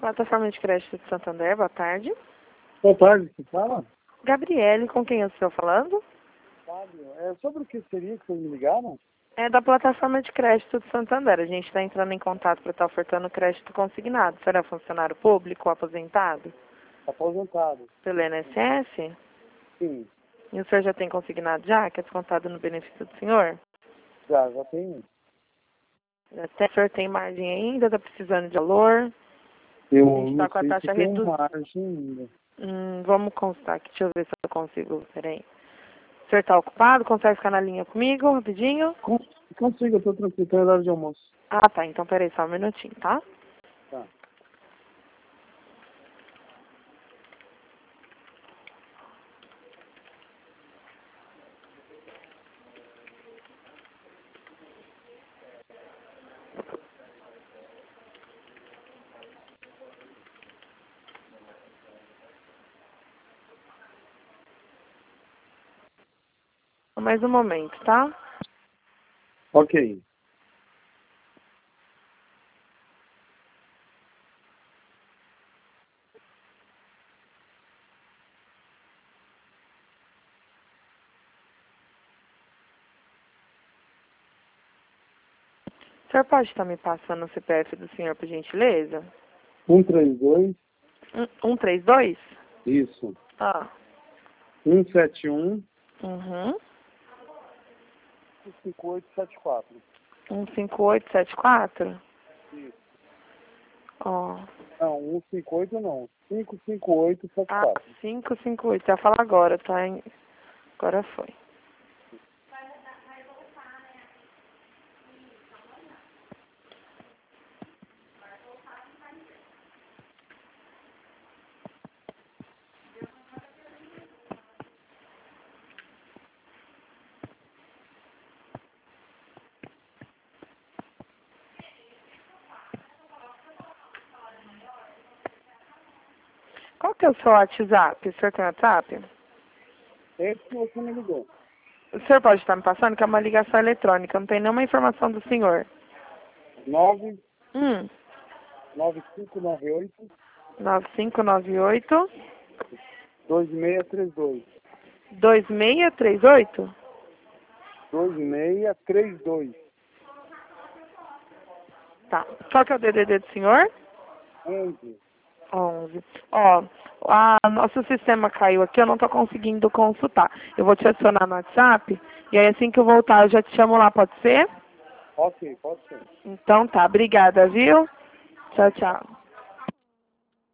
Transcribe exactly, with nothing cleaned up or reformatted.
Plataforma de crédito de Santander, boa tarde. Boa tarde, você fala? Gabriele, com quem eu estou falando? Fábio, é sobre o que seria que vocês me ligaram? É da plataforma de crédito de Santander. A gente está entrando em contato para estar ofertando crédito consignado. Será funcionário público ou aposentado? Aposentado. Pelo I N S S? Sim, E o senhor já tem consignado já, que é descontado no benefício do senhor? já, já tem. Até o senhor tem margem ainda, está precisando de valor? Eu A gente está não com a sei taxa se tem reduzida. margem ainda. Hum, vamos constar aqui, deixa eu ver se eu consigo. Peraí. O senhor está ocupado? Consegue ficar na linha comigo, rapidinho? Con- Consigo, eu tô tranquilo, tem horário de almoço. Ah, tá. Então, peraí, só um minutinho, tá? Tá. Mais um momento, tá? Ok. O senhor pode estar me passando o C P F do senhor, por gentileza? um três dois, Um, um, três, dois? isso. Ah. um sete um, Uhum. cinco oito sete quatro. Um, cinco, oito, sete, quatro? Isso. Ó. Não, um cinco oito não. cinco cinco oito sete Ah, quatro. cinco, cinco, oito. Já fala agora, tá? Hein? Agora foi. Qual que é o seu WhatsApp? O senhor tem WhatsApp? Esse que você me ligou. O senhor pode estar me passando, que é uma ligação eletrônica. Não tem nenhuma informação do senhor. nove Hum. nove cinco nove oito, nove cinco nove oito, dois seis três dois. dois seis três oito? dois seis três dois. Tá. Qual que é o D D D do senhor? onze. onze. Ó, a nosso sistema caiu aqui, eu não tô conseguindo consultar. Eu vou te adicionar no WhatsApp, e aí assim que eu voltar eu já te chamo lá, pode ser? Ok, pode ser. Então tá, obrigada, viu? Tchau, tchau.